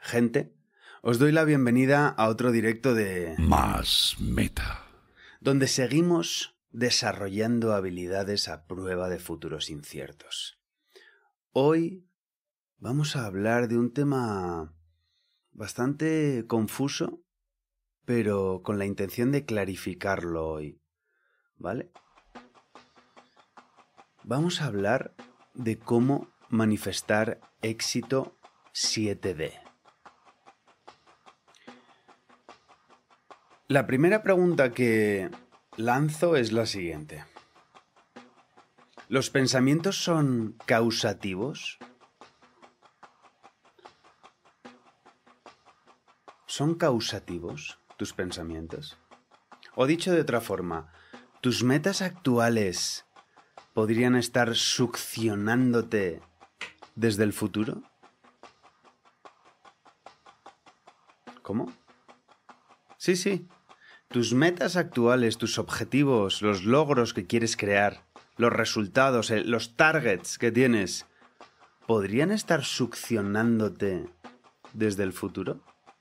Gente, os doy la bienvenida a otro directo de Más Meta, donde seguimos desarrollando habilidades a prueba de futuros inciertos. Hoy vamos a hablar de un tema bastante confuso, pero con la intención de clarificarlo hoy, ¿vale? Vamos a hablar de cómo manifestar éxito 7D. La primera pregunta que lanzo es la siguiente. ¿Los pensamientos son causativos? ¿Son causativos tus pensamientos? O dicho de otra forma, ¿tus metas actuales podrían estar succionándote desde el futuro? ¿Cómo? Sí. Tus metas actuales, tus objetivos, los logros que quieres crear, los resultados, los targets que tienes, ¿podrían estar succionándote desde el futuro?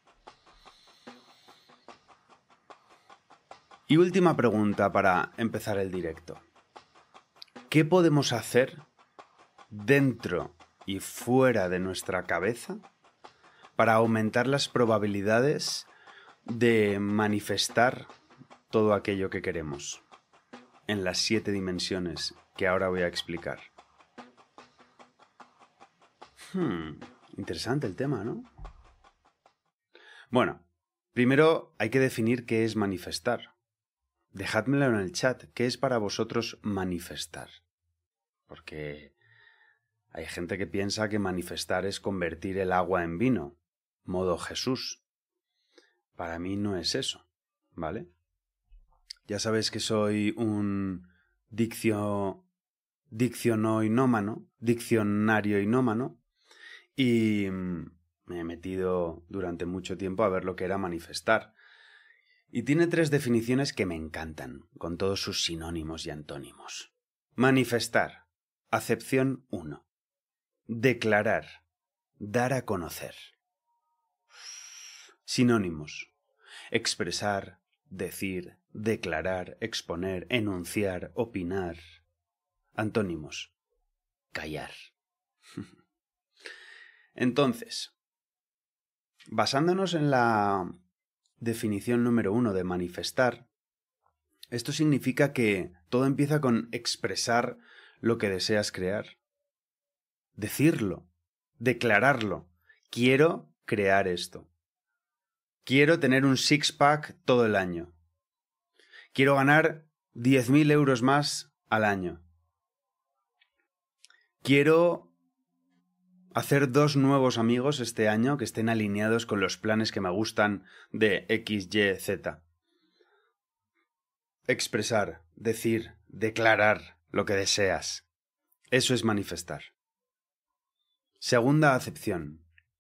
Y última pregunta para empezar el directo. ¿Qué podemos hacer dentro y fuera de nuestra cabeza para aumentar las probabilidades de manifestar todo aquello que queremos en las 7 dimensiones que ahora voy a explicar? Interesante el tema, ¿no? Bueno, primero hay que definir qué es manifestar. Dejádmelo en el chat, ¿qué es para vosotros manifestar? Porque hay gente que piensa que manifestar es convertir el agua en vino, modo Jesús. Para mí no es eso, ¿vale? Ya sabéis que soy un diccionario inómano, y me he metido durante mucho tiempo a ver lo que era manifestar. Y tiene 3 definiciones que me encantan, con todos sus sinónimos y antónimos. Manifestar. Acepción 1. Declarar. Dar a conocer. Sinónimos. Expresar, decir, declarar, exponer, enunciar, opinar. Antónimos. Callar. Entonces, basándonos en la definición número 1 de manifestar, esto significa que todo empieza con expresar lo que deseas crear. Decirlo, declararlo. Quiero crear esto. Quiero tener un six-pack todo el año. Quiero ganar 10.000 euros más al año. Quiero hacer 2 nuevos amigos este año que estén alineados con los planes que me gustan de X, Y, Z. Expresar, decir, declarar lo que deseas. Eso es manifestar. Segunda acepción.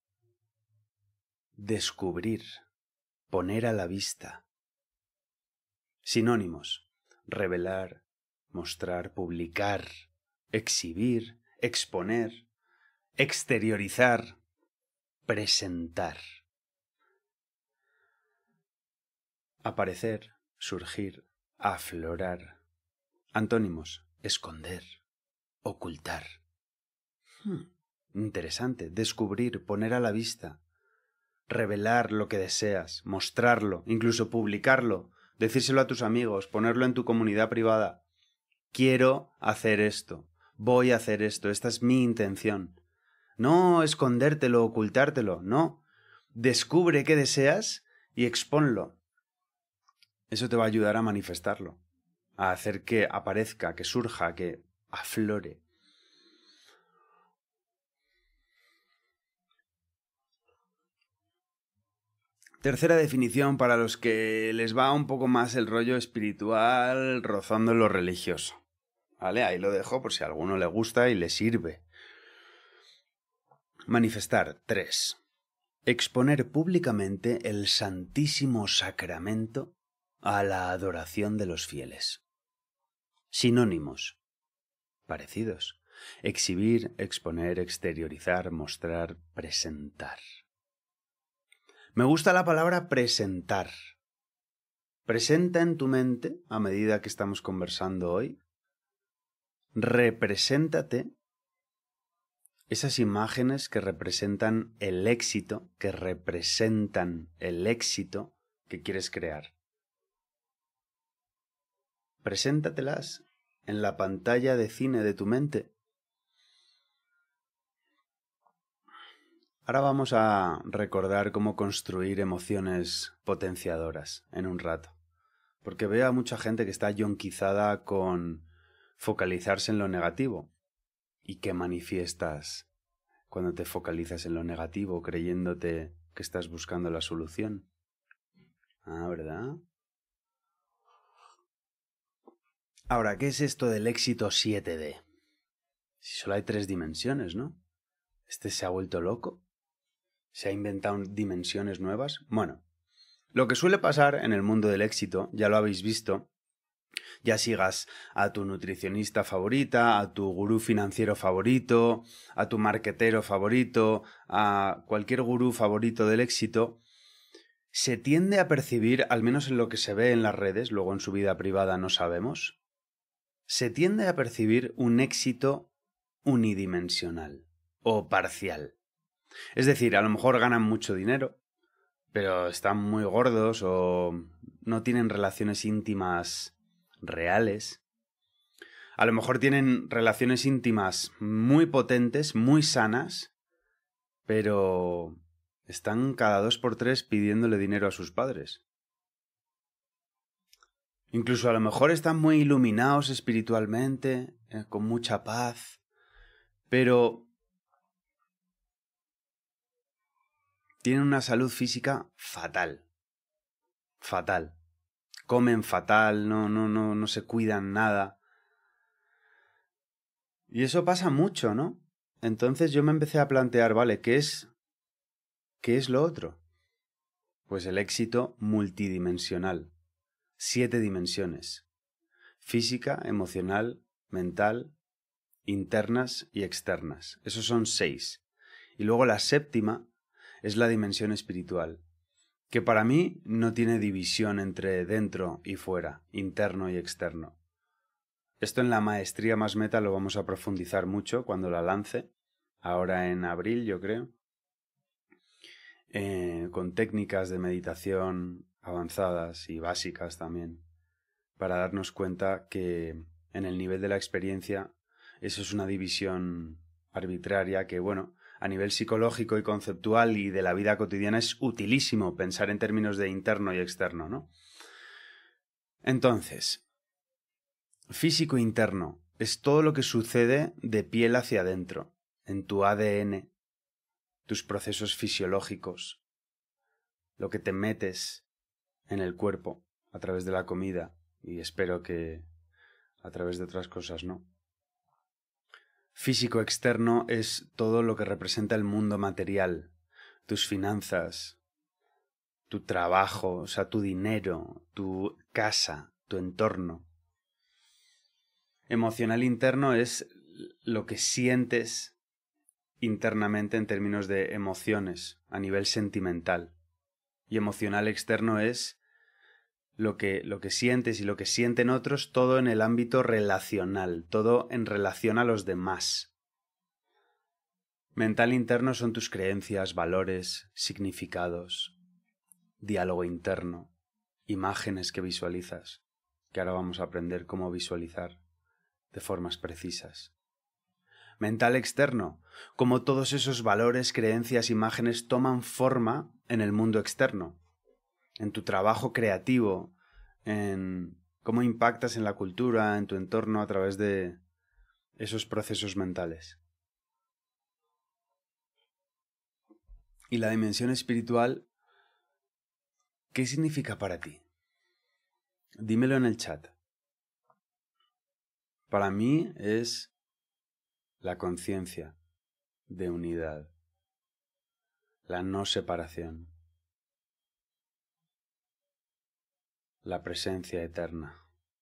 Descubrir, poner a la vista. Sinónimos. Revelar, mostrar, publicar, exhibir, exponer, exteriorizar, presentar. Aparecer, surgir, aflorar. Antónimos. Esconder, ocultar. Interesante. Descubrir, poner a la vista. Revelar lo que deseas, mostrarlo, incluso publicarlo, decírselo a tus amigos, ponerlo en tu comunidad privada. Quiero hacer esto, voy a hacer esto, esta es mi intención. No escondértelo, ocultártelo, no. Descubre qué deseas y expónlo. Eso te va a ayudar a manifestarlo, a hacer que aparezca, que surja, que aflore. Tercera definición para los que les va un poco más el rollo espiritual rozando lo religioso. ¿Vale? Ahí lo dejo por si a alguno le gusta y le sirve. Manifestar. 3. Exponer públicamente el Santísimo Sacramento a la adoración de los fieles. Sinónimos. Parecidos. Exhibir, exponer, exteriorizar, mostrar, presentar. Me gusta la palabra presentar. Presenta en tu mente, a medida que estamos conversando hoy, represéntate esas imágenes que representan el éxito, que quieres crear. Preséntatelas en la pantalla de cine de tu mente. Ahora vamos a recordar cómo construir emociones potenciadoras en un rato. Porque veo a mucha gente que está yonquizada con focalizarse en lo negativo. ¿Y qué manifiestas cuando te focalizas en lo negativo creyéndote que estás buscando la solución? Ah, ¿verdad? Ahora, ¿qué es esto del éxito 7D? Si solo hay 3 dimensiones, ¿no? ¿Este se ha vuelto loco? ¿Se ha inventado dimensiones nuevas? Bueno, lo que suele pasar en el mundo del éxito, ya lo habéis visto, ya sigas a tu nutricionista favorita, a tu gurú financiero favorito, a tu marketero favorito, a cualquier gurú favorito del éxito, se tiende a percibir, al menos en lo que se ve en las redes, luego en su vida privada no sabemos, se tiende a percibir un éxito unidimensional o parcial. Es decir, a lo mejor ganan mucho dinero, pero están muy gordos o no tienen relaciones íntimas reales. A lo mejor tienen relaciones íntimas muy potentes, muy sanas, pero están cada 2 por 3 pidiéndole dinero a sus padres. Incluso a lo mejor están muy iluminados espiritualmente, con mucha paz, pero tienen una salud física fatal. Fatal. Comen fatal, no se cuidan nada. Y eso pasa mucho, ¿no? Entonces yo me empecé a plantear, vale, ¿qué es lo otro? Pues el éxito multidimensional. 7 dimensiones. Física, emocional, mental, internas y externas. Esos son 6. Y luego la 7ª es la dimensión espiritual, que para mí no tiene división entre dentro y fuera, interno y externo. Esto en la maestría más meta lo vamos a profundizar mucho cuando la lance, ahora en abril yo creo, con técnicas de meditación avanzadas y básicas también, para darnos cuenta que en el nivel de la experiencia eso es una división arbitraria que, bueno, a nivel psicológico y conceptual y de la vida cotidiana es utilísimo pensar en términos de interno y externo, ¿no? Entonces, físico interno es todo lo que sucede de piel hacia adentro, en tu ADN, tus procesos fisiológicos, lo que te metes en el cuerpo a través de la comida y espero que a través de otras cosas no. Físico externo es todo lo que representa el mundo material, tus finanzas, tu trabajo, o sea, tu dinero, tu casa, tu entorno. Emocional interno es lo que sientes internamente en términos de emociones, a nivel sentimental. Y emocional externo es lo que sientes y lo que sienten otros, todo en el ámbito relacional, todo en relación a los demás. Mental interno son tus creencias, valores, significados, diálogo interno, imágenes que visualizas, que ahora vamos a aprender cómo visualizar de formas precisas. Mental externo, como todos esos valores, creencias, imágenes toman forma en el mundo externo, en tu trabajo creativo, en cómo impactas en la cultura, en tu entorno a través de esos procesos mentales. Y la dimensión espiritual, ¿qué significa para ti? Dímelo en el chat. Para mí es la conciencia de unidad, la no separación, la presencia eterna.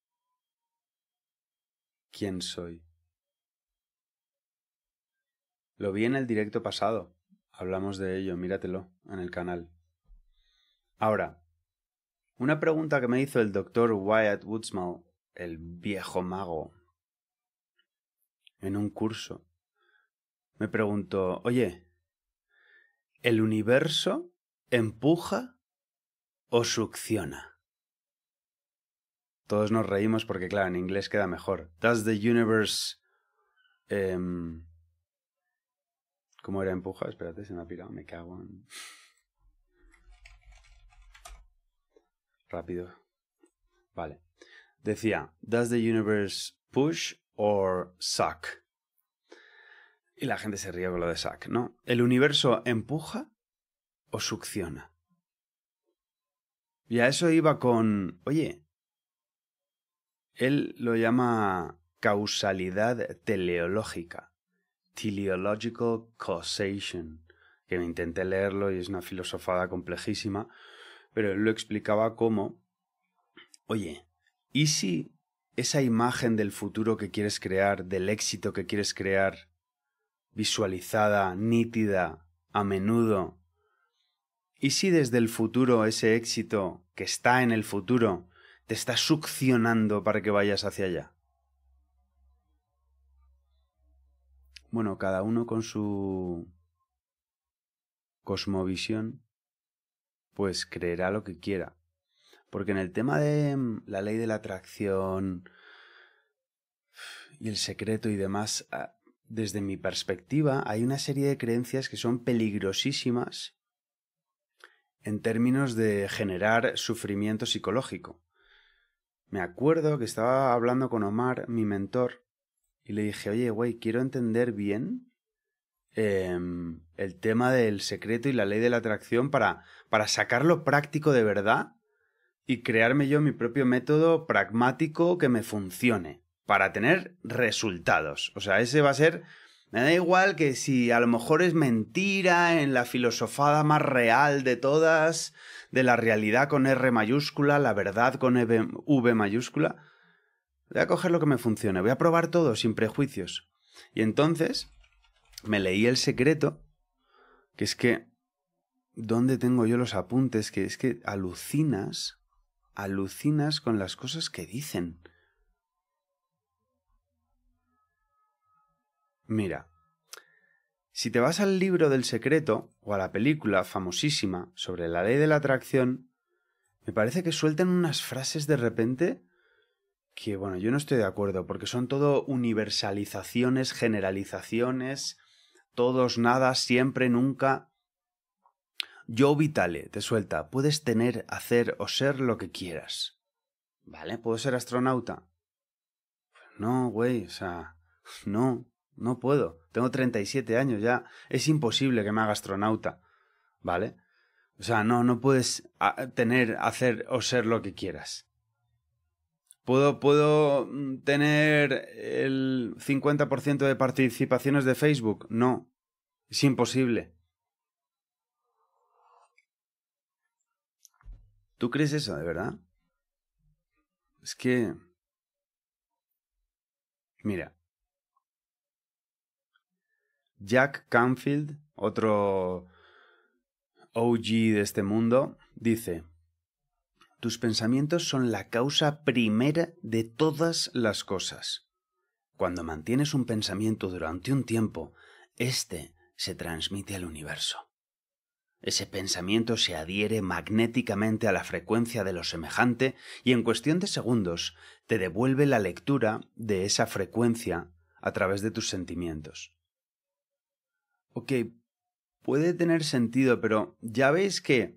¿Quién soy? Lo vi en el directo pasado, hablamos de ello, míratelo en el canal. Ahora, una pregunta que me hizo el doctor Wyatt Woodsmall, el viejo mago, en un curso, me preguntó, oye, ¿el universo empuja o succiona? Todos nos reímos porque, claro, en inglés queda mejor. Does the universe... ¿Cómo era empuja? Espérate, se me ha pirado, me cago en... Rápido. Vale. Decía, does the universe push or suck? Y la gente se ríe con lo de suck, ¿no? ¿El universo empuja o succiona? Y a eso iba con... Oye, él lo llama causalidad teleológica. Teleological causation. Que me intenté leerlo y es una filosofada complejísima. Pero él lo explicaba como... Oye, ¿y si esa imagen del futuro que quieres crear, del éxito que quieres crear, visualizada, nítida, a menudo, ¿y si desde el futuro ese éxito que está en el futuro te está succionando para que vayas hacia allá? Bueno, cada uno con su cosmovisión, pues creerá lo que quiera. Porque en el tema de la ley de la atracción y el secreto y demás, desde mi perspectiva, hay una serie de creencias que son peligrosísimas en términos de generar sufrimiento psicológico. Me acuerdo que estaba hablando con Omar, mi mentor, y le dije, oye, güey, quiero entender bien el tema del secreto y la ley de la atracción para sacarlo práctico de verdad y crearme yo mi propio método pragmático que me funcione para tener resultados. O sea, ese va a ser... Me da igual que si a lo mejor es mentira en la filosofada más real de todas, de la realidad con R mayúscula, la verdad con V mayúscula. Voy a coger lo que me funcione, voy a probar todo sin prejuicios. Y entonces me leí El Secreto, que es que... ¿Dónde tengo yo los apuntes? Que es que alucinas con las cosas que dicen. Mira, si te vas al libro del secreto o a la película famosísima sobre la ley de la atracción, me parece que sueltan unas frases de repente que, bueno, yo no estoy de acuerdo, porque son todo universalizaciones, generalizaciones, todos, nada, siempre, nunca. Joe Vitale te suelta, puedes tener, hacer o ser lo que quieras. ¿Vale? ¿Puedo ser astronauta? No, güey, o sea, no puedo. Tengo 37 años ya. Es imposible que me haga astronauta, ¿vale? O sea, no puedes tener, hacer o ser lo que quieras. ¿Puedo tener el 50% de participaciones de Facebook? No, es imposible. ¿Tú crees eso, de verdad? Es que... Mira. Jack Canfield, otro OG de este mundo, dice: tus pensamientos son la causa primera de todas las cosas. Cuando mantienes un pensamiento durante un tiempo, éste se transmite al universo. Ese pensamiento se adhiere magnéticamente a la frecuencia de lo semejante y en cuestión de segundos te devuelve la lectura de esa frecuencia a través de tus sentimientos. Ok, puede tener sentido, pero ya veis que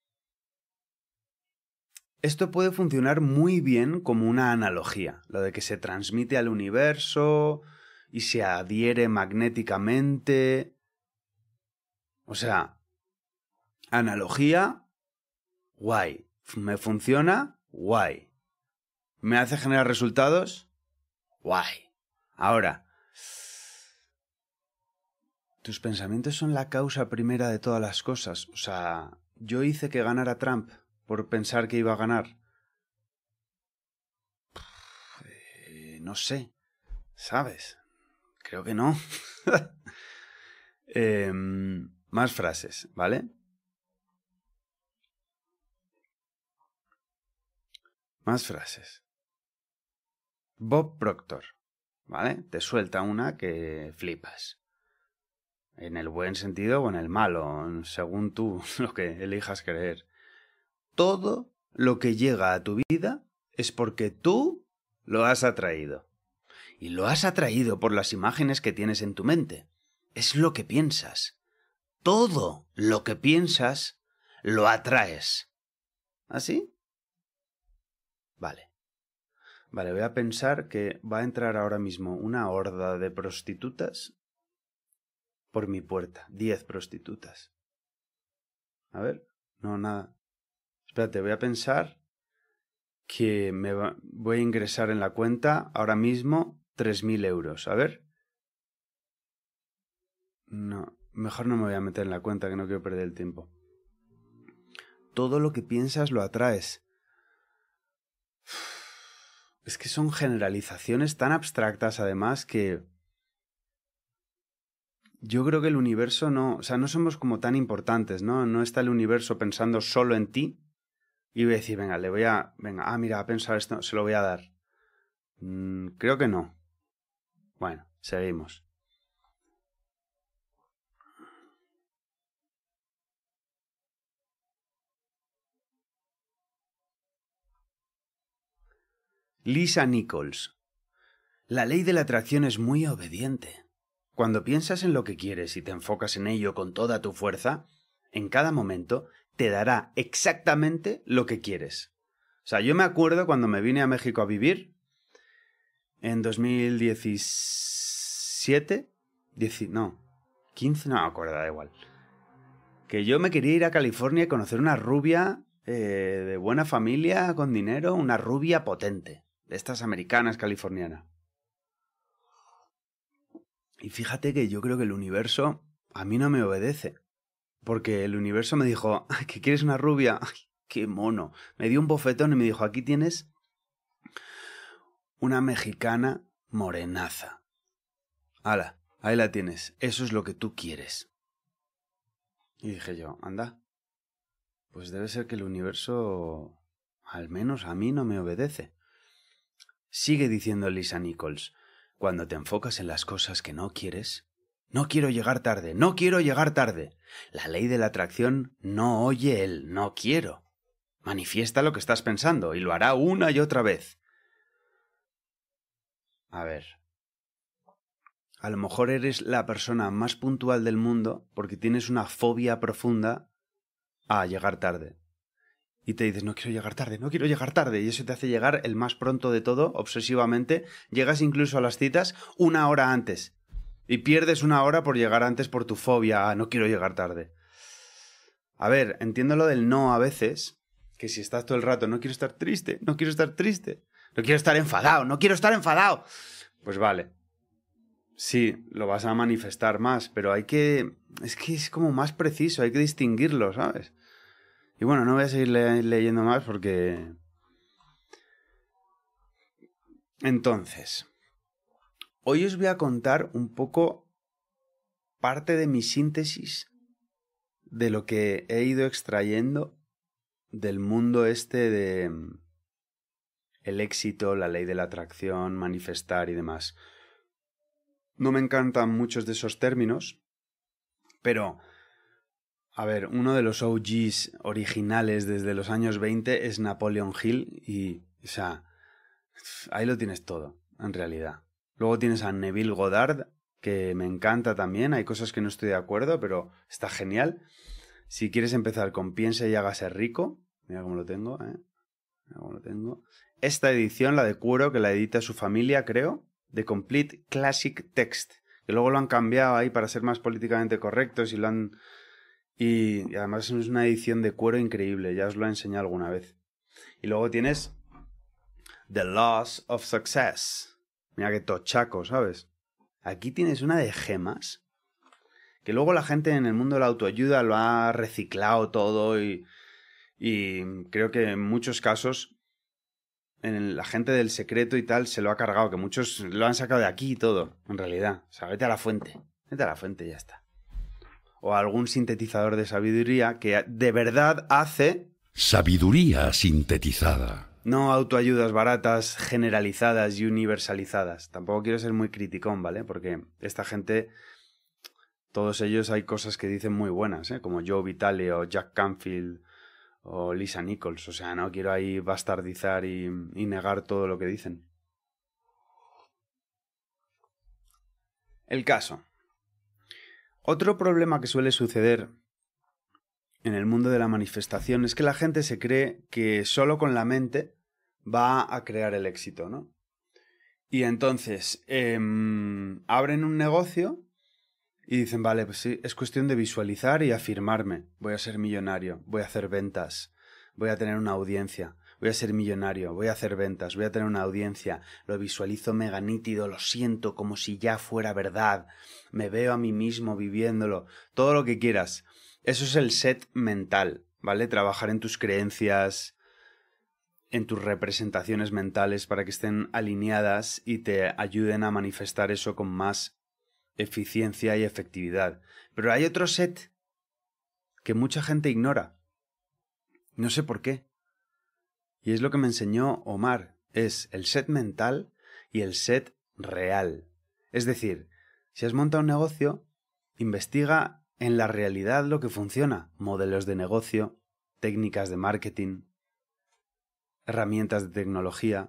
esto puede funcionar muy bien como una analogía, lo de que se transmite al universo y se adhiere magnéticamente. O sea, analogía, guay. ¿Me funciona? Guay. ¿Me hace generar resultados? Guay. Ahora, tus pensamientos son la causa primera de todas las cosas. O sea, yo hice que ganara Trump por pensar que iba a ganar. No sé, ¿sabes? Creo que no. Más frases, ¿vale? Más frases. Bob Proctor, ¿vale? Te suelta una que flipas. En el buen sentido o en el malo, según tú lo que elijas creer. Todo lo que llega a tu vida es porque tú lo has atraído. Y lo has atraído por las imágenes que tienes en tu mente. Es lo que piensas. Todo lo que piensas lo atraes. ¿Así? Vale. Vale, voy a pensar que va a entrar ahora mismo una horda de prostitutas por mi puerta. 10 prostitutas. A ver, no, nada. Espérate, voy a pensar que voy a ingresar en la cuenta ahora mismo 3.000 euros. A ver. No, mejor no me voy a meter en la cuenta, que no quiero perder el tiempo. Todo lo que piensas lo atraes. Es que son generalizaciones tan abstractas, además, que yo creo que el universo no... O sea, no somos como tan importantes, ¿no? No está el universo pensando solo en ti. Y voy a decir, venga, mira, ha pensado esto, se lo voy a dar. Creo que no. Bueno, seguimos. Lisa Nichols. La ley de la atracción es muy obediente. Cuando piensas en lo que quieres y te enfocas en ello con toda tu fuerza, en cada momento te dará exactamente lo que quieres. O sea, yo me acuerdo cuando me vine a México a vivir, en 2017, 15, no me acuerdo, da igual. Que yo me quería ir a California y conocer una rubia de buena familia, con dinero, una rubia potente, de estas americanas californianas. Y fíjate que yo creo que el universo a mí no me obedece. Porque el universo me dijo, ay, ¿que quieres una rubia? Ay, qué mono. Me dio un bofetón y me dijo, aquí tienes una mexicana morenaza. Hala, ahí la tienes. Eso es lo que tú quieres. Y dije yo, anda, pues debe ser que el universo, al menos a mí, no me obedece. Sigue diciendo Lisa Nichols, cuando te enfocas en las cosas que no quieres... No quiero llegar tarde, no quiero llegar tarde. La ley de la atracción no oye el no quiero. Manifiesta lo que estás pensando y lo hará una y otra vez. A ver. A lo mejor eres la persona más puntual del mundo porque tienes una fobia profunda a llegar tarde. Y te dices, no quiero llegar tarde, no quiero llegar tarde. Y eso te hace llegar el más pronto de todo, obsesivamente. Llegas incluso a las citas 1 hora antes. Y pierdes 1 hora por llegar antes por tu fobia. No quiero llegar tarde. A ver, entiendo lo del no a veces. Que si estás todo el rato, no quiero estar triste, no quiero estar triste. No quiero estar enfadado, no quiero estar enfadado. Pues vale. Sí, lo vas a manifestar más. Pero hay que... Es que es como más preciso, hay que distinguirlo, ¿sabes? Y bueno, no voy a seguir leyendo más porque... Entonces... Hoy os voy a contar un poco parte de mi síntesis de lo que he ido extrayendo del mundo este de el éxito, la ley de la atracción, manifestar y demás. No me encantan muchos de esos términos, pero, a ver, uno de los OGs originales desde los años 20 es Napoleon Hill y, o sea, ahí lo tienes todo, en realidad. Luego tienes a Neville Goddard, que me encanta también. Hay cosas que no estoy de acuerdo, pero está genial. Si quieres empezar con Piense y hágase rico, mira cómo lo tengo, Mira cómo lo tengo. Esta edición, la de cuero, que la edita su familia, creo, The Complete Classic Text, que luego lo han cambiado ahí para ser más políticamente correctos y lo han... Y además es una edición de cuero increíble, ya os lo he enseñado alguna vez. Y luego tienes The Laws of Success. Mira qué tochaco, ¿sabes? Aquí tienes una de gemas que luego la gente en el mundo de la autoayuda lo ha reciclado todo y creo que en muchos casos la gente del secreto y tal se lo ha cargado, que muchos lo han sacado de aquí y todo, en realidad. O sea, vete a la fuente y ya está. O algún sintetizador de sabiduría que de verdad hace... Sabiduría sintetizada. No autoayudas baratas, generalizadas y universalizadas. Tampoco quiero ser muy criticón, ¿vale? Porque esta gente, todos ellos hay cosas que dicen muy buenas, ¿eh? Como Joe Vitale o Jack Canfield o Lisa Nichols. O sea, no quiero ahí bastardizar y negar todo lo que dicen. El caso. Otro problema que suele suceder en el mundo de la manifestación es que la gente se cree que solo con la mente va a crear el éxito, ¿no? Y entonces abren un negocio y dicen, vale, pues sí, es cuestión de visualizar y afirmarme. Voy a ser millonario, voy a hacer ventas, voy a tener una audiencia, voy a ser millonario, voy a hacer ventas, voy a tener una audiencia. Lo visualizo mega nítido, lo siento como si ya fuera verdad. Me veo a mí mismo viviéndolo, todo lo que quieras. Eso es el set mental, ¿vale? Trabajar en tus creencias, en tus representaciones mentales para que estén alineadas y te ayuden a manifestar eso con más eficiencia y efectividad. Pero hay otro set que mucha gente ignora. No sé por qué. Y es lo que me enseñó Omar. Es el set mental y el set real. Es decir, si has montado un negocio, investiga en la realidad lo que funciona. Modelos de negocio, técnicas de marketing, herramientas de tecnología.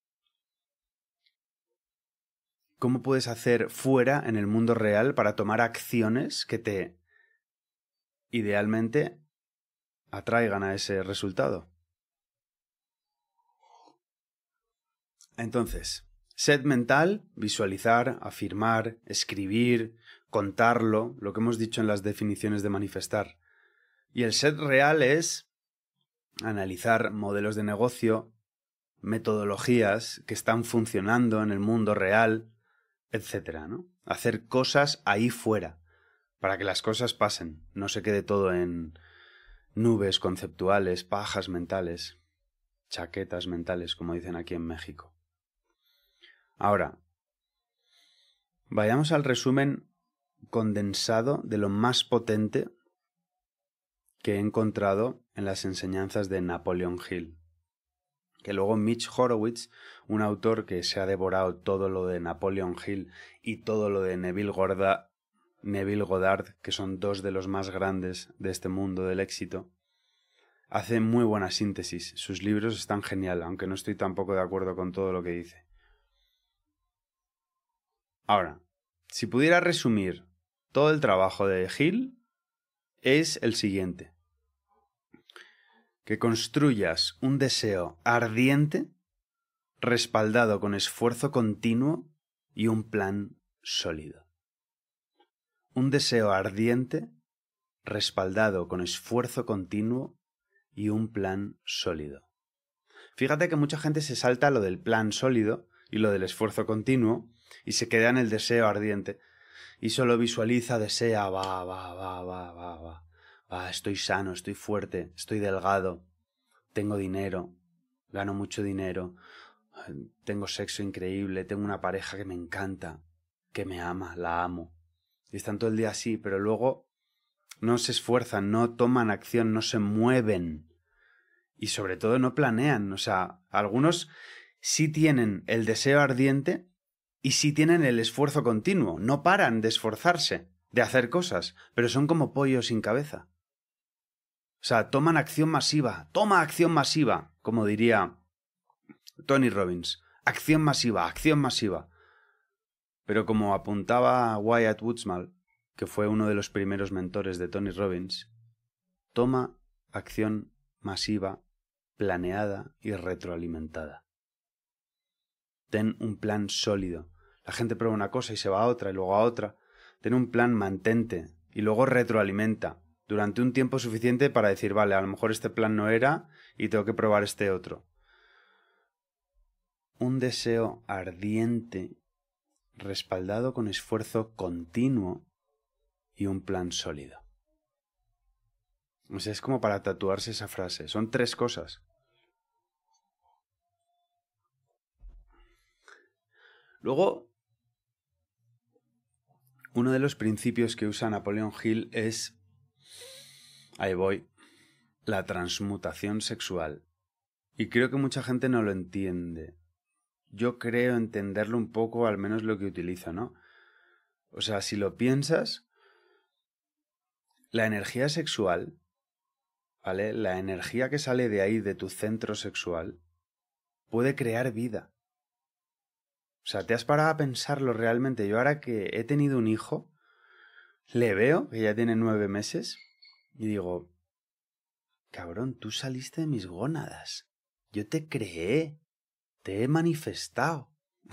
¿Cómo puedes hacer fuera en el mundo real para tomar acciones que te idealmente atraigan a ese resultado? Entonces, set mental, visualizar, afirmar, escribir, contarlo, lo que hemos dicho en las definiciones de manifestar. Y el set real es analizar modelos de negocio, metodologías que están funcionando en el mundo real, etcétera, ¿no? Hacer cosas ahí fuera, para que las cosas pasen, no se quede todo en nubes conceptuales, pajas mentales, chaquetas mentales, como dicen aquí en México. Ahora, vayamos al resumen condensado de lo más potente que he encontrado en las enseñanzas de Napoleon Hill. Que luego Mitch Horowitz, un autor que se ha devorado todo lo de Napoleon Hill y todo lo de Neville Goddard, que son dos de los más grandes de este mundo del éxito, hace muy buena síntesis. Sus libros están genial, aunque no estoy tampoco de acuerdo con todo lo que dice. Ahora, si pudiera resumir todo el trabajo de Hill, es el siguiente. Que construyas un deseo ardiente, respaldado con esfuerzo continuo y un plan sólido. Un deseo ardiente, respaldado con esfuerzo continuo y un plan sólido. Fíjate que mucha gente se salta lo del plan sólido y lo del esfuerzo continuo y se queda en el deseo ardiente y solo visualiza, desea, va, estoy sano, estoy fuerte, estoy delgado, tengo dinero, gano mucho dinero, tengo sexo increíble, tengo una pareja que me encanta, que me ama, la amo. Y están todo el día así, pero luego no se esfuerzan, no toman acción, no se mueven. Y sobre todo no planean. O sea, algunos sí tienen el deseo ardiente y sí tienen el esfuerzo continuo. No paran de esforzarse, de hacer cosas, pero son como pollos sin cabeza. O sea, toman acción masiva. Toma acción masiva, como diría Tony Robbins. Acción masiva, acción masiva. Pero como apuntaba Wyatt Woodsmall, que fue uno de los primeros mentores de Tony Robbins, toma acción masiva, planeada y retroalimentada. Ten un plan sólido. La gente prueba una cosa y se va a otra y luego a otra. Ten un plan mantente y luego retroalimenta durante un tiempo suficiente para decir, vale, a lo mejor este plan no era y tengo que probar este otro. Un deseo ardiente, respaldado con esfuerzo continuo y un plan sólido. O sea, es como para tatuarse esa frase. Son 3 cosas. Luego, uno de los principios que usa Napoleon Hill es, ahí voy, la transmutación sexual Y creo que mucha gente no lo entiende. Yo creo entenderlo un poco, al menos lo que utilizo, ¿no? O sea, si lo piensas, la energía sexual, ¿vale? La energía que sale de ahí, de tu centro sexual, puede crear vida. O sea, ¿te has parado a pensarlo realmente? Yo ahora que he tenido un hijo, le veo, que ya tiene 9 meses, y digo, cabrón, tú saliste de mis gónadas. Yo te creé, te he manifestado.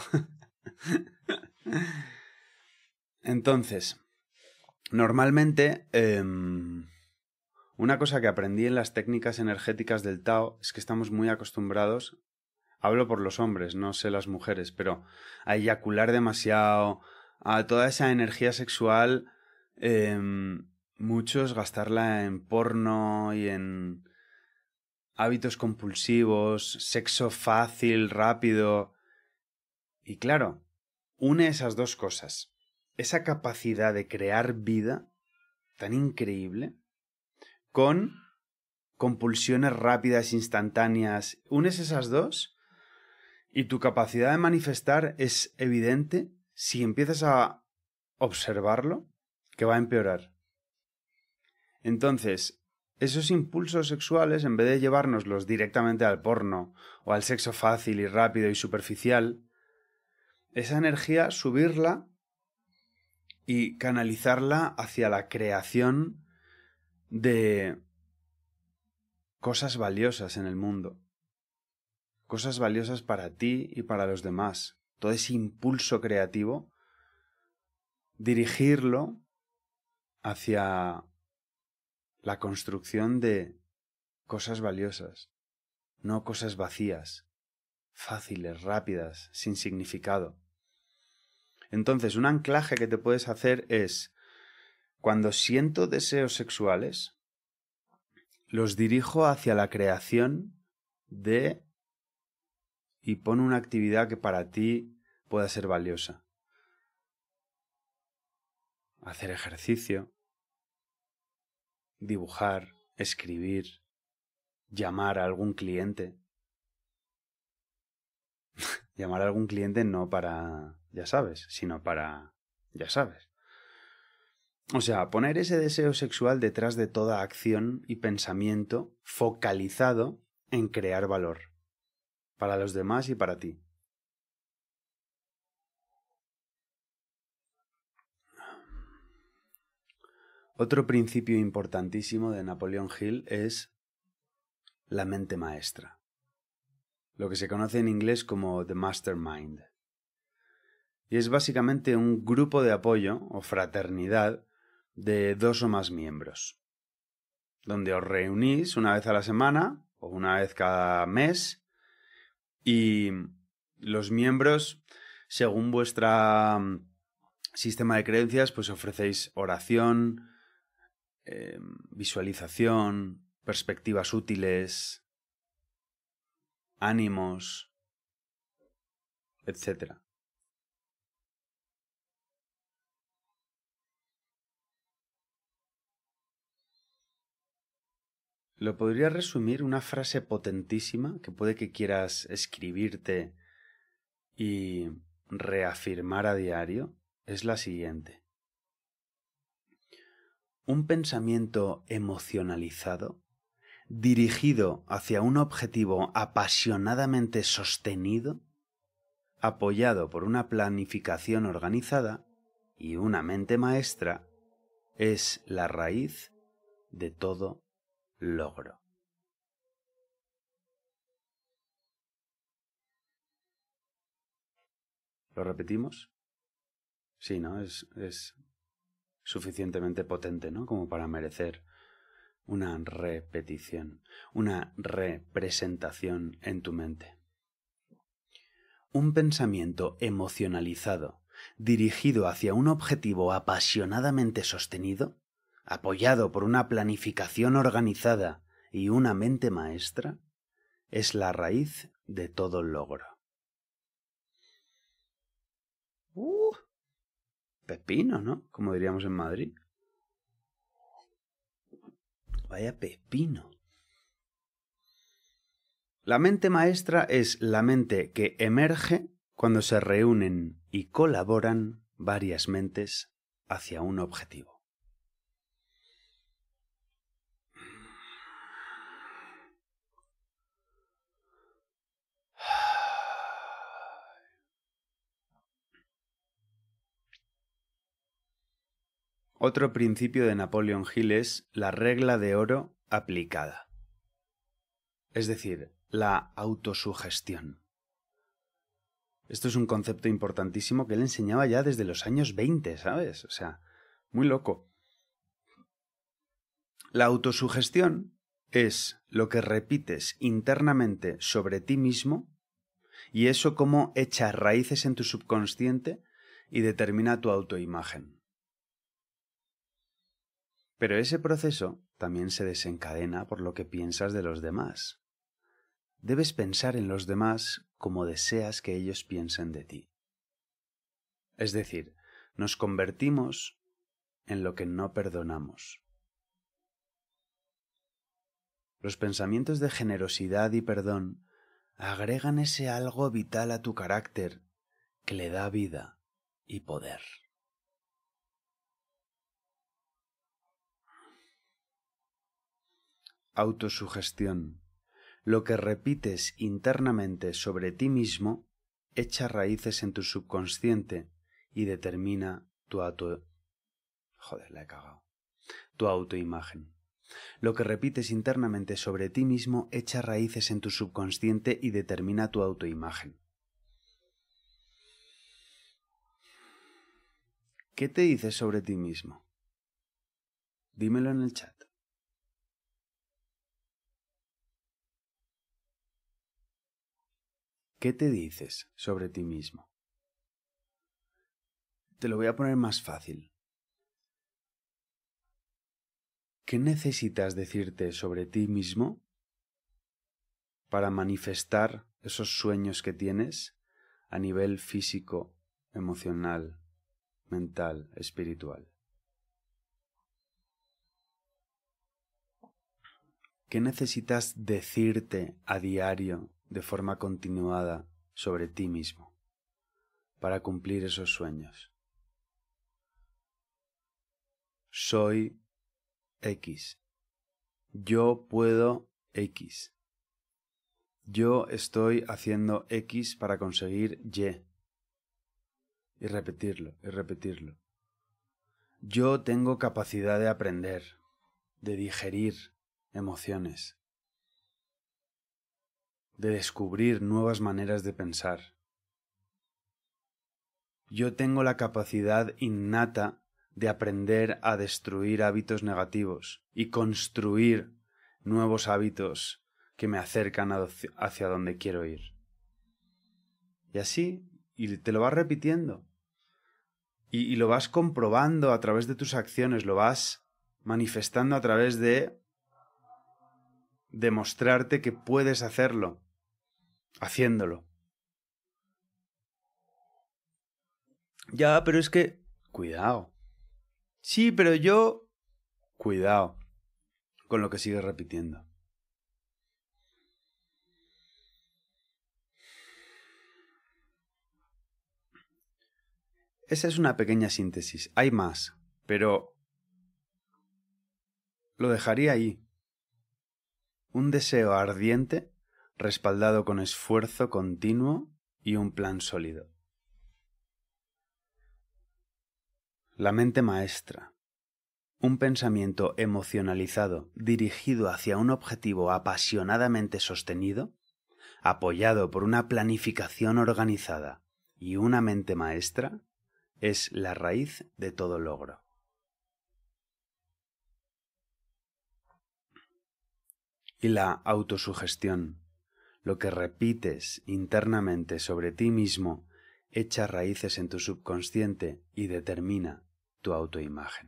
Entonces, normalmente, una cosa que aprendí en las técnicas energéticas del Tao es que estamos muy acostumbrados, hablo por los hombres, no sé las mujeres, pero a eyacular demasiado, a toda esa energía sexual, muchos gastarla en porno y en hábitos compulsivos, sexo fácil, rápido. Y claro, une esas dos cosas. Esa capacidad de crear vida tan increíble con compulsiones rápidas, instantáneas. Unes esas dos y tu capacidad de manifestar es evidente si empiezas a observarlo, que va a empeorar. Entonces, esos impulsos sexuales, en vez de llevárnoslos directamente al porno o al sexo fácil y rápido y superficial, esa energía subirla y canalizarla hacia la creación de cosas valiosas en el mundo. Cosas valiosas para ti y para los demás. Todo ese impulso creativo, dirigirlo hacia la construcción de cosas valiosas, no cosas vacías, fáciles, rápidas, sin significado. Entonces, un anclaje que te puedes hacer es, cuando siento deseos sexuales, los dirijo hacia la creación de y pon una actividad que para ti pueda ser valiosa. Hacer ejercicio, dibujar, escribir, llamar a algún cliente. Llamar a algún cliente no para, ya sabes, sino para, ya sabes. O sea, poner ese deseo sexual detrás de toda acción y pensamiento focalizado en crear valor para los demás y para ti. Otro principio importantísimo de Napoleon Hill es la mente maestra, lo que se conoce en inglés como The Mastermind. Y es básicamente un grupo de apoyo o fraternidad de 2 o más miembros, donde os reunís una vez a la semana o una vez cada mes y los miembros, según vuestra sistema de creencias, pues ofrecéis oración, visualización, perspectivas útiles, ánimos, etc. Lo podría resumir una frase potentísima que puede que quieras escribirte y reafirmar a diario. Es la siguiente. Un pensamiento emocionalizado, dirigido hacia un objetivo apasionadamente sostenido, apoyado por una planificación organizada y una mente maestra, es la raíz de todo logro. ¿Lo repetimos? Sí, ¿no? Es suficientemente potente, ¿no? Como para merecer una repetición, una representación en tu mente. Un pensamiento emocionalizado, dirigido hacia un objetivo apasionadamente sostenido, apoyado por una planificación organizada y una mente maestra, es la raíz de todo logro. Pepino, ¿no? Como diríamos en Madrid. Vaya pepino. La mente maestra es la mente que emerge cuando se reúnen y colaboran varias mentes hacia un objetivo. Otro principio de Napoleon Hill es la regla de oro aplicada. Es decir, la autosugestión. Esto es un concepto importantísimo que él enseñaba ya desde los años 20, ¿sabes? O sea, muy loco. La autosugestión es lo que repites internamente sobre ti mismo y eso cómo echa raíces en tu subconsciente y determina tu autoimagen. Pero ese proceso también se desencadena por lo que piensas de los demás. Debes pensar en los demás como deseas que ellos piensen de ti. Es decir, nos convertimos en lo que no perdonamos. Los pensamientos de generosidad y perdón agregan ese algo vital a tu carácter que le da vida y poder. Autosugestión. Lo que repites internamente sobre ti mismo echa raíces en tu subconsciente y determina tu autoimagen. Lo que repites internamente sobre ti mismo echa raíces en tu subconsciente y determina tu autoimagen. ¿Qué te dices sobre ti mismo? Dímelo en el chat. ¿Qué te dices sobre ti mismo? Te lo voy a poner más fácil. ¿Qué necesitas decirte sobre ti mismo para manifestar esos sueños que tienes a nivel físico, emocional, mental, espiritual? ¿Qué necesitas decirte a diario de forma continuada sobre ti mismo para cumplir esos sueños? Soy X. Yo puedo X. Yo estoy haciendo X para conseguir Y. Y repetirlo, y repetirlo. Yo tengo capacidad de aprender, de digerir emociones, de descubrir nuevas maneras de pensar. Yo tengo la capacidad innata de aprender a destruir hábitos negativos y construir nuevos hábitos que me acercan hacia donde quiero ir. Y así, y te lo vas repitiendo. Y lo vas comprobando a través de tus acciones, lo vas manifestando a través de demostrarte que puedes hacerlo, haciéndolo. Ya, pero es que... Cuidado. Sí, pero yo... Cuidado con lo que sigues repitiendo. Esa es una pequeña síntesis. Hay más, pero lo dejaría ahí. Un deseo ardiente, respaldado con esfuerzo continuo y un plan sólido. La mente maestra. Un pensamiento emocionalizado dirigido hacia un objetivo apasionadamente sostenido, apoyado por una planificación organizada y una mente maestra, es la raíz de todo logro. Y la autosugestión, lo que repites internamente sobre ti mismo, echa raíces en tu subconsciente y determina tu autoimagen.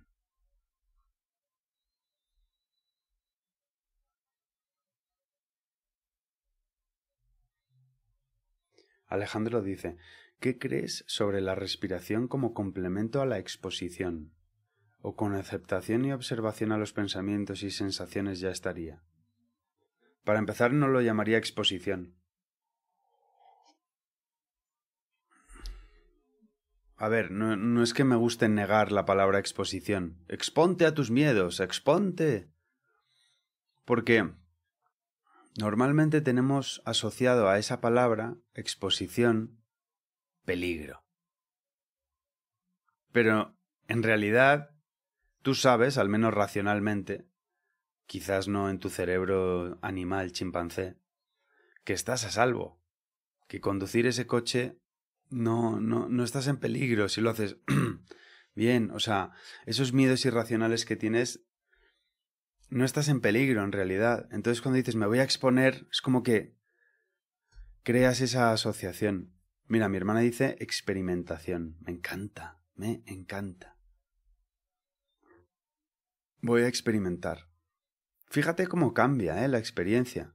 Alejandro dice, ¿qué crees sobre la respiración como complemento a la exposición? ¿O con aceptación y observación a los pensamientos y sensaciones ya estaría? Para empezar, no lo llamaría exposición. A ver, no es que me guste negar la palabra exposición. Exponte a tus miedos, exponte. Porque normalmente tenemos asociado a esa palabra, exposición, peligro. Pero en realidad, tú sabes, al menos racionalmente, quizás no en tu cerebro animal chimpancé, que estás a salvo, que conducir ese coche no estás en peligro si lo haces bien. O sea, esos miedos irracionales que tienes, no estás en peligro en realidad. Entonces cuando dices me voy a exponer, es como que creas esa asociación. Mira, mi hermana dice experimentación. Me encanta, me encanta. Voy a experimentar. Fíjate cómo cambia, la experiencia.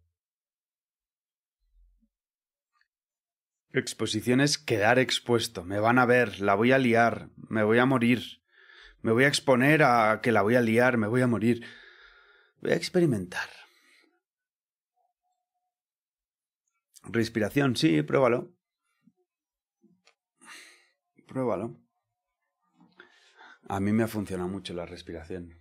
Exposición es quedar expuesto. Me van a ver, la voy a liar, me voy a morir. Me voy a exponer a que la voy a liar, me voy a morir. Voy a experimentar. Respiración, sí, pruébalo. Pruébalo. A mí me ha funcionado mucho la respiración.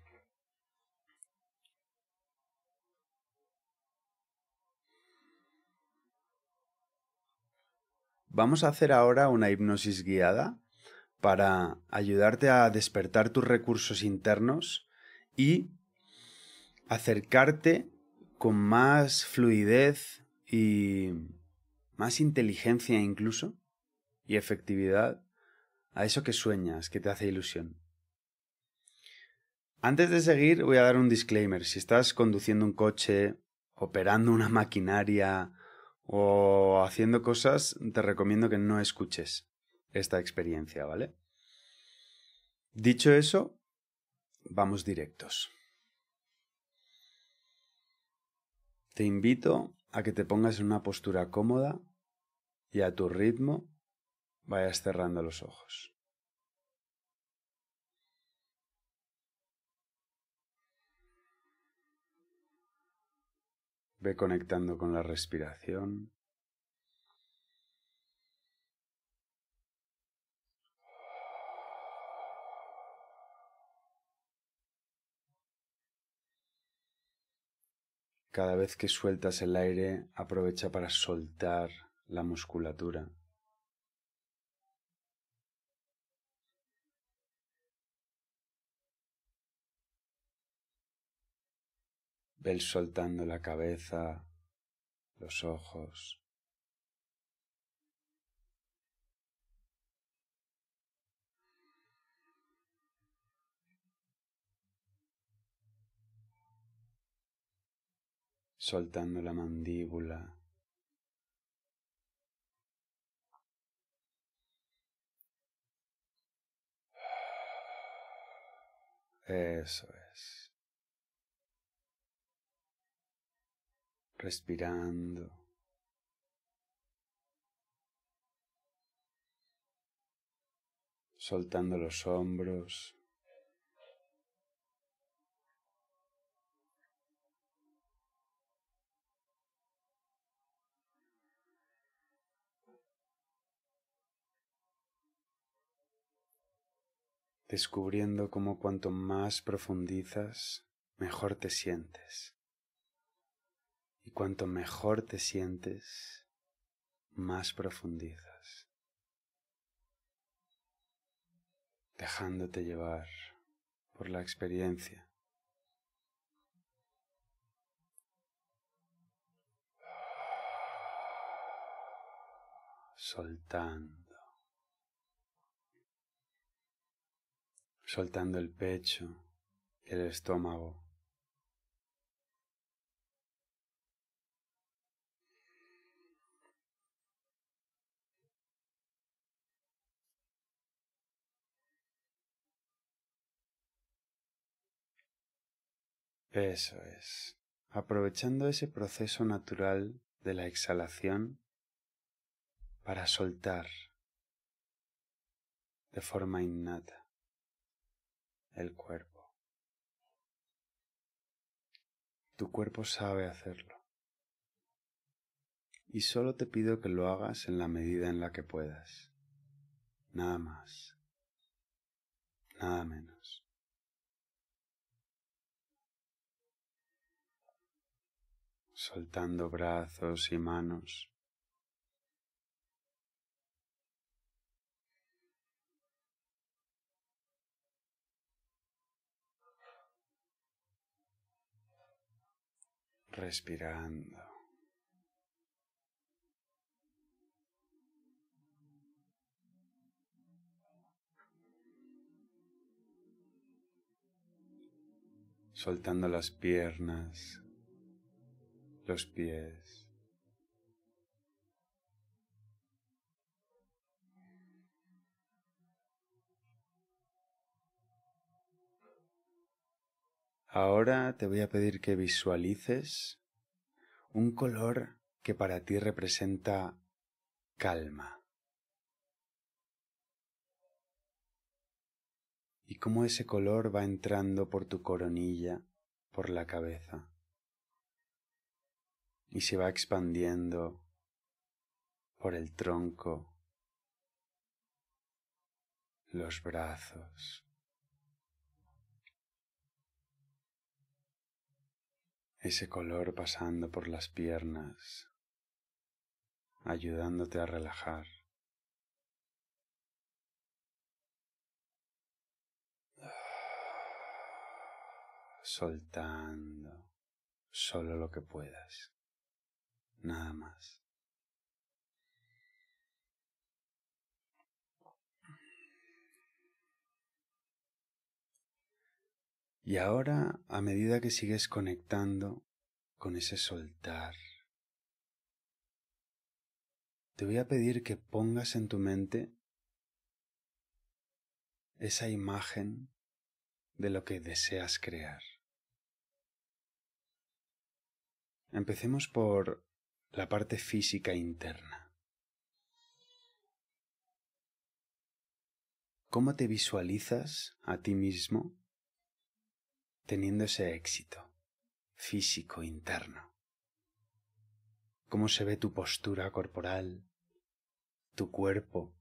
Vamos a hacer ahora una hipnosis guiada para ayudarte a despertar tus recursos internos y acercarte con más fluidez y más inteligencia incluso y efectividad a eso que sueñas, que te hace ilusión. Antes de seguir voy a dar un disclaimer. Si estás conduciendo un coche, operando una maquinaria o haciendo cosas, te recomiendo que no escuches esta experiencia, ¿vale? Dicho eso, vamos directos. Te invito a que te pongas en una postura cómoda y a tu ritmo vayas cerrando los ojos. Ve conectando con la respiración. Cada vez que sueltas el aire, aprovecha para soltar la musculatura. Ve soltando la cabeza, los ojos. Soltando la mandíbula. Eso es. Respirando. Soltando los hombros. Descubriendo cómo cuanto más profundizas, mejor te sientes. Y cuanto mejor te sientes, más profundizas. Dejándote llevar por la experiencia. Soltando. Soltando el pecho y el estómago. Eso es. Aprovechando ese proceso natural de la exhalación para soltar de forma innata el cuerpo. Tu cuerpo sabe hacerlo. Y solo te pido que lo hagas en la medida en la que puedas. Nada más. Nada menos. Soltando brazos y manos. Respirando. Soltando las piernas, los pies. Ahora te voy a pedir que visualices un color que para ti representa calma. Y cómo ese color va entrando por tu coronilla, por la cabeza. Y se va expandiendo por el tronco, los brazos. Ese color pasando por las piernas, ayudándote a relajar. Soltando solo lo que puedas, nada más. Y ahora, a medida que sigues conectando con ese soltar, te voy a pedir que pongas en tu mente esa imagen de lo que deseas crear. Empecemos por la parte física interna. ¿Cómo te visualizas a ti mismo teniendo ese éxito físico interno? ¿Cómo se ve tu postura corporal, tu cuerpo,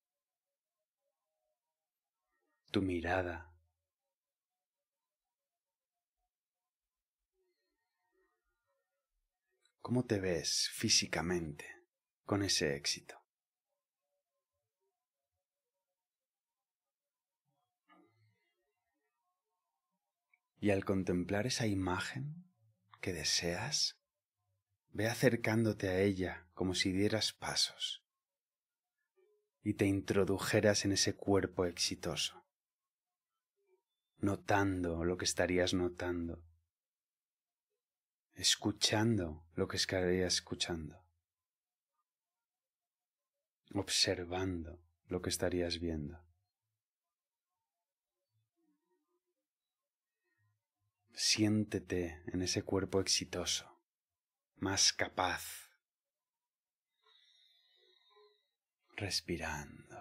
tu mirada? ¿Cómo te ves físicamente con ese éxito? Y al contemplar esa imagen que deseas, ve acercándote a ella como si dieras pasos y te introdujeras en ese cuerpo exitoso, notando lo que estarías notando, escuchando lo que estarías escuchando, observando lo que estarías viendo. Siéntete en ese cuerpo exitoso, más capaz, respirando.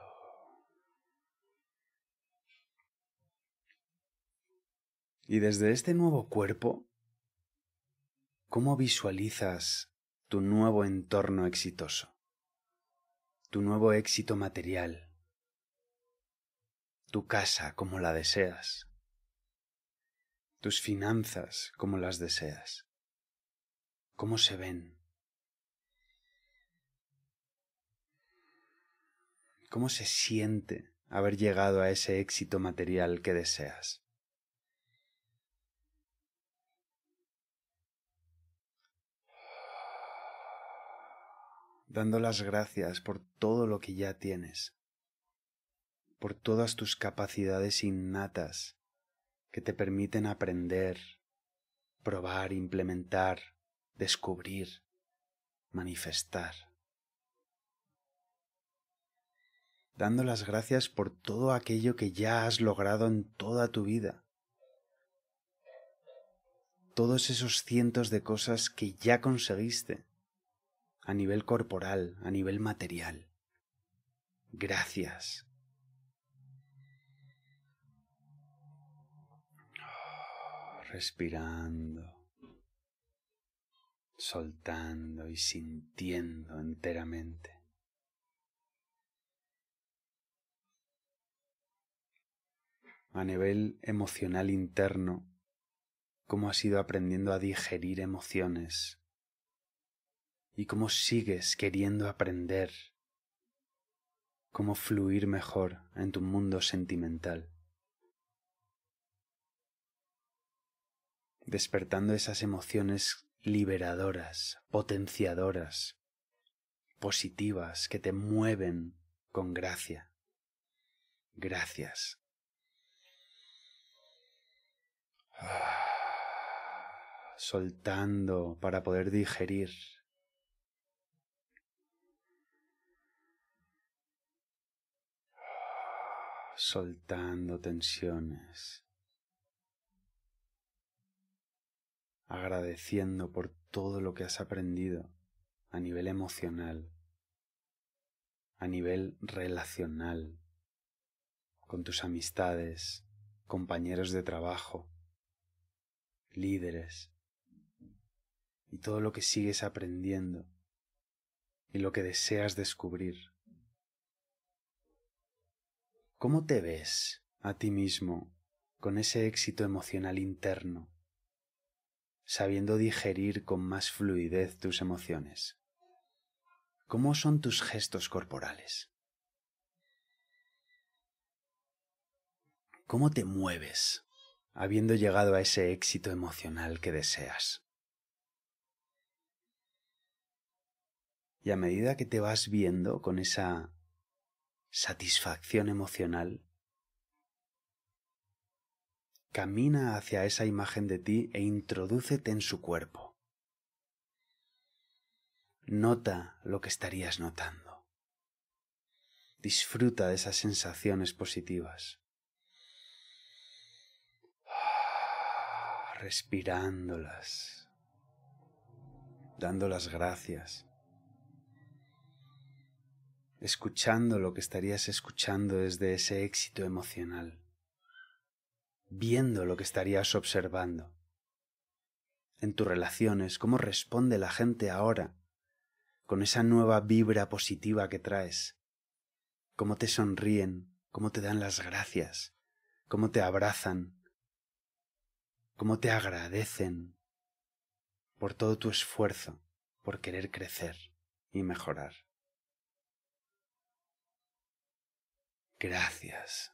Y desde este nuevo cuerpo, ¿cómo visualizas tu nuevo entorno exitoso? Tu nuevo éxito material, tu casa como la deseas, tus finanzas como las deseas. ¿Cómo se ven? ¿Cómo se siente haber llegado a ese éxito material que deseas? Dando las gracias por todo lo que ya tienes, por todas tus capacidades innatas que te permiten aprender, probar, implementar, descubrir, manifestar. Dando las gracias por todo aquello que ya has logrado en toda tu vida. Todos esos cientos de cosas que ya conseguiste a nivel corporal, a nivel material. Gracias. Respirando. soltando y sintiendo enteramente. A nivel emocional interno, cómo has ido aprendiendo a digerir emociones y cómo sigues queriendo aprender cómo fluir mejor en tu mundo sentimental, despertando esas emociones liberadoras, potenciadoras, positivas, que te mueven con gracia. Gracias. Soltando para poder digerir. Soltando tensiones. Agradeciendo por todo lo que has aprendido a nivel emocional, a nivel relacional, con tus amistades, compañeros de trabajo, líderes, y todo lo que sigues aprendiendo y lo que deseas descubrir. ¿Cómo te ves a ti mismo con ese éxito emocional interno, sabiendo digerir con más fluidez tus emociones? ¿Cómo son tus gestos corporales? ¿Cómo te mueves habiendo llegado a ese éxito emocional que deseas? Y a medida que te vas viendo con esa satisfacción emocional, camina hacia esa imagen de ti e introdúcete en su cuerpo. Nota lo que estarías notando. Disfruta de esas sensaciones positivas. Respirándolas, dando las gracias, escuchando lo que estarías escuchando desde ese éxito emocional, viendo lo que estarías observando en tus relaciones, cómo responde la gente ahora con esa nueva vibra positiva que traes, cómo te sonríen, cómo te dan las gracias, cómo te abrazan, cómo te agradecen por todo tu esfuerzo, por querer crecer y mejorar. Gracias.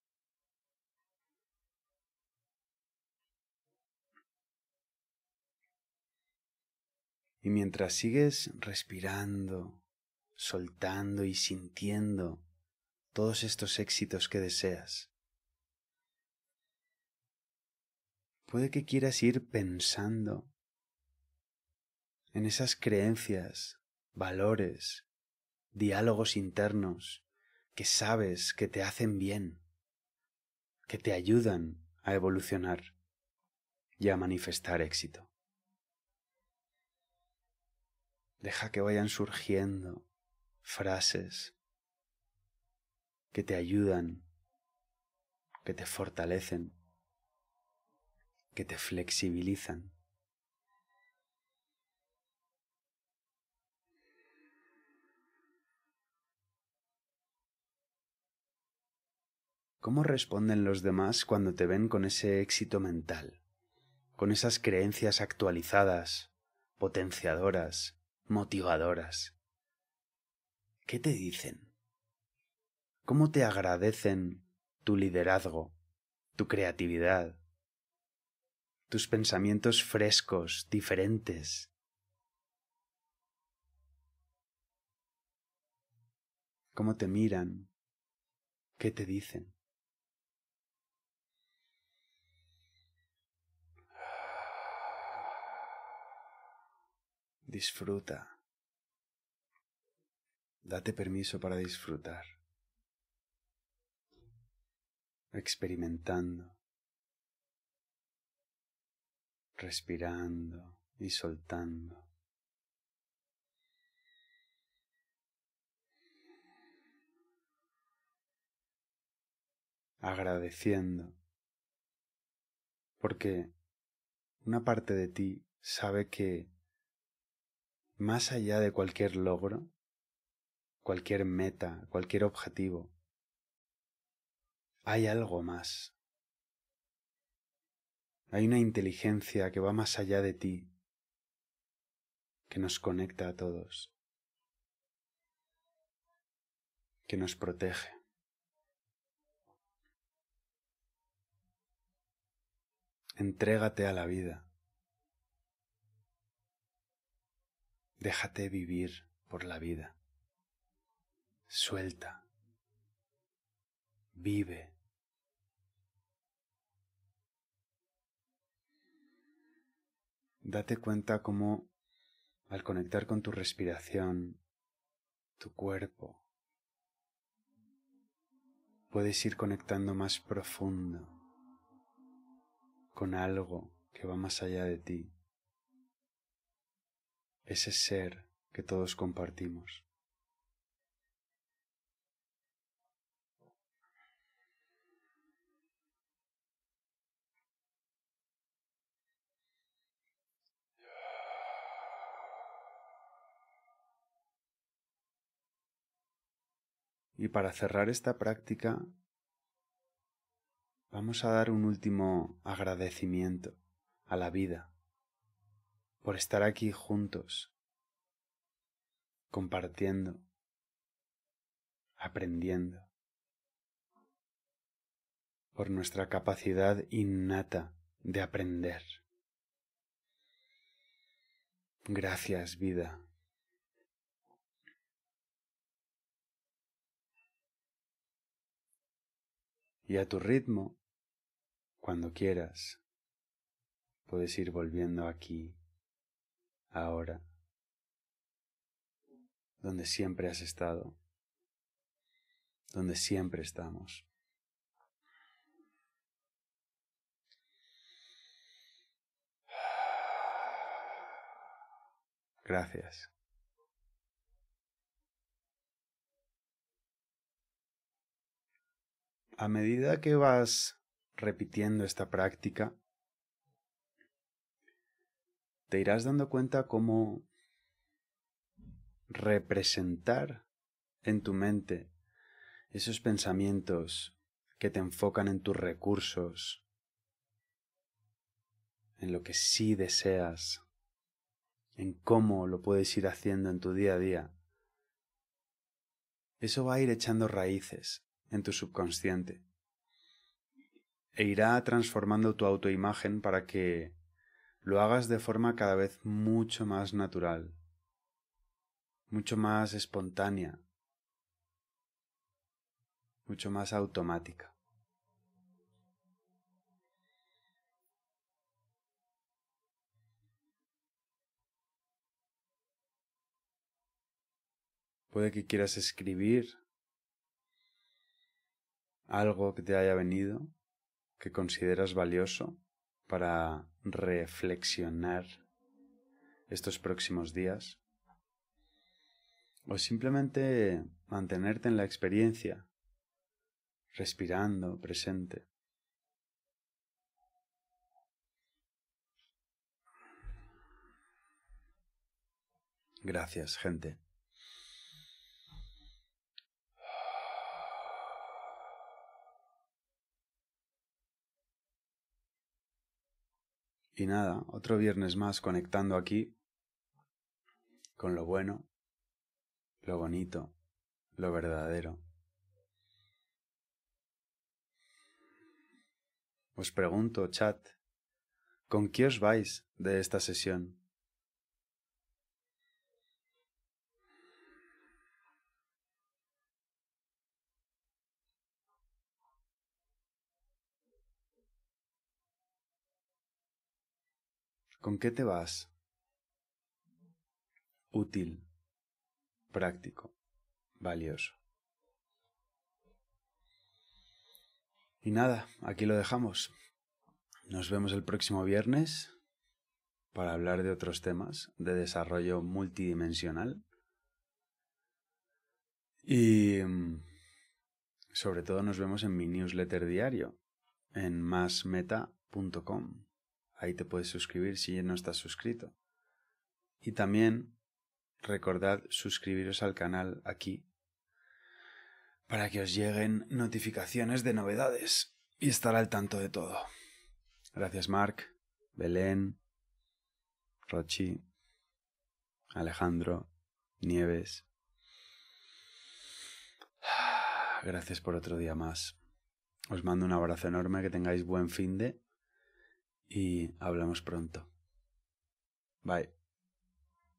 Y mientras sigues respirando, soltando y sintiendo todos estos éxitos que deseas, puede que quieras ir pensando en esas creencias, valores, diálogos internos que sabes que te hacen bien, que te ayudan a evolucionar y a manifestar éxito. Deja que vayan surgiendo frases que te ayudan, que te fortalecen, que te flexibilizan. ¿Cómo responden los demás cuando te ven con ese éxito mental, con esas creencias actualizadas, potenciadoras, motivadoras? ¿Qué te dicen? ¿Cómo te agradecen tu liderazgo, tu creatividad, tus pensamientos frescos, diferentes? ¿Cómo te miran? ¿Qué te dicen? Disfruta. Date permiso para disfrutar. Experimentando. Respirando y soltando. Agradeciendo. Porque una parte de ti sabe que más allá de cualquier logro, cualquier meta, cualquier objetivo, hay algo más. Hay una inteligencia que va más allá de ti, que nos conecta a todos, que nos protege. Entrégate a la vida. Déjate vivir por la vida. Suelta. Vive. Date cuenta cómo, al conectar con tu respiración, tu cuerpo, puedes ir conectando más profundo con algo que va más allá de ti, ese ser que todos compartimos. Y para cerrar esta práctica, vamos a dar un último agradecimiento a la vida por estar aquí juntos, compartiendo, aprendiendo, por nuestra capacidad innata de aprender. Gracias, vida. Y a tu ritmo, cuando quieras, puedes ir volviendo aquí, ahora, donde siempre has estado, donde siempre estamos. Gracias. A medida que vas repitiendo esta práctica, te irás dando cuenta cómo representar en tu mente esos pensamientos que te enfocan en tus recursos, en lo que sí deseas, en cómo lo puedes ir haciendo en tu día a día. Eso va a ir echando raíces en tu subconsciente e irá transformando tu autoimagen para que lo hagas de forma cada vez mucho más natural, mucho más espontánea, mucho más automática. Puede que quieras escribir algo que te haya venido, que consideras valioso para reflexionar estos próximos días, o simplemente mantenerte en la experiencia, respirando, presente. Gracias, gente. Y nada, otro viernes más conectando aquí con lo bueno, lo bonito, lo verdadero. Os pregunto, chat, ¿con qué os vais de esta sesión? ¿Con qué te vas? Útil, práctico, valioso. Y nada, aquí lo dejamos. Nos vemos el próximo viernes para hablar de otros temas de desarrollo multidimensional. Y sobre todo nos vemos en mi newsletter diario, en masmeta.com. Ahí te puedes suscribir si no estás suscrito. Y también recordad suscribiros al canal aquí para que os lleguen notificaciones de novedades y estar al tanto de todo. Gracias Marc, Belén, Rochi, Alejandro, Nieves. Gracias por otro día más. Os mando un abrazo enorme, que tengáis buen finde y hablamos pronto. Bye.